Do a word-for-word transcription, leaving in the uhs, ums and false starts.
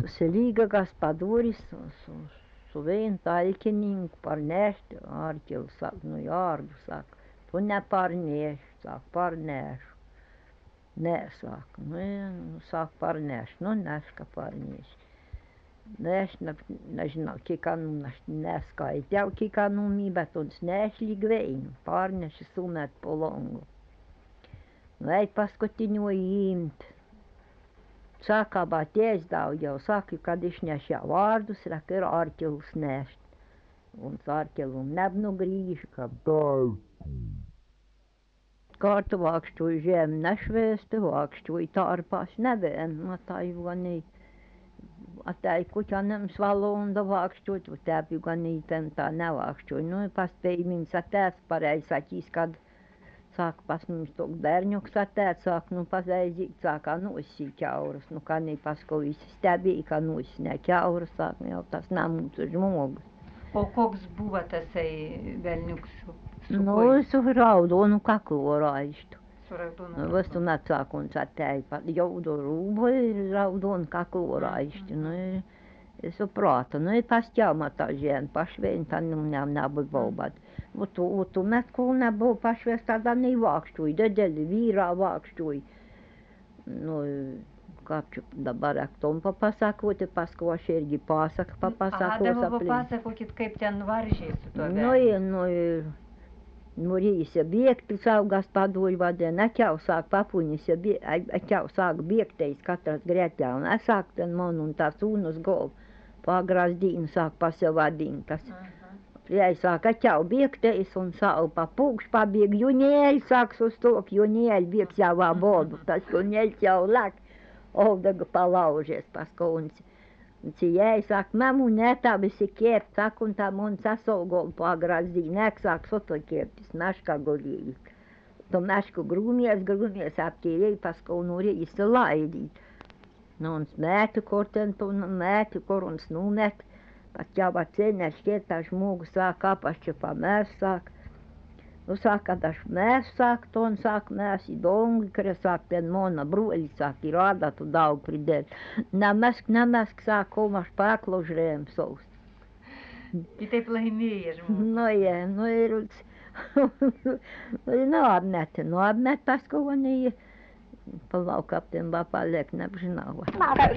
se līgākās paduris, su, su vien talķininku par nešti, ārķilu saka, nu jārdu saka, tu ne par nešu, saka, par nešu. Nē, saka, nu, nu saka, par nešu, nu neška par nešu. Neš, ne, nežinau, kiek anu neskaitļau, kiek anu mī, bet uns nešļi gveinu, pārneši sumet po longu. Nu, ej paskutiņo īmt. Saka, bet ēsdau jau saka, kad išņeš jau vārdus, raka ir ārķilus nešt. Un ārķilum nebnu grīž, ka tāv. Kārtu vākšķuj žiem nešvēsti, vākšķuj tārpās nevien, no tā juonī. Atai kuķanem svalonda vākšķuj, tu tēp juonītem tā nevākšķuj. Nu, paspēj mums atēs pareiz sakīs, kad sāk pas mums tok bērņuks atēt, sāk, nu, paveizīt, sākā nosī ķaurus. Nu, kā nī pasko visi stebīja, kā nosinē ķaurus, sāk, nu, jau tas nav mūsu žmogus. O koks buvo tasai velniuks? Su Nu, su raudonu kaklo raištu. Su raudonu Nu, vastu nacākuns atēja, pat jaudu rūbu ir raudonu kaklo raištu. Nu, ir su prāta, nu, ir pastjāma tā žēn, pašvein, tā nu, nav bobat. Вот tu, вот tu mēs ko nebūtu pašvēs tādā nevākšķuj, dedeli vīrā vākšķuj. Nu, kāpču dabar ak tom papasakoti, pasko aš irgi pasaka papasakos. Aha, dabar papasakokit, kaip ten varžė su tuo Nu, ir, nu, ir, nu, rīse biegti saugas padoļ vadē, neķau sāk papuņas, ja bie, ķau sāk biegteis katras gretļā, un es sāk ten man un tā sūnus golv, pagrazdīnu sāk pasavadīnu tas. Aha. Jai saka, ķau biegteis un sāu pa pūkš pabieg, junieļ sāks uz to, ka junieļ biegs jau abodu, tas junieļ jau lak, ovdaga palaužies paskunci. Un ci jai saka, mamu netā visi kiept, saka, un tā man sasaugol pagrazdī, nek sāk soto kieptis, meška golīgi. To mešku grūmies, grūmies aptīrēji, paskun urēji laidīt. Nu, un smētu, kur ten, mētu, kur un snūmet. Pat jau atceņā šķiet, tā žmogu sāk apašķi pa mēs sāk. Nu sāk, kad aš mēs sāk, to un sāk mēs i dongi, kare sāk ten mona broļi sāk i rādā tu daug pridēl. Nemesk, nemesk sāk, komaš pēkložrējam savus. I taip laimėja žmogus. Nu, jā, nu ir uz... Nu, apmet, nu, apmet pasko, un i... Palau, kapten, bapalek, neapžinau.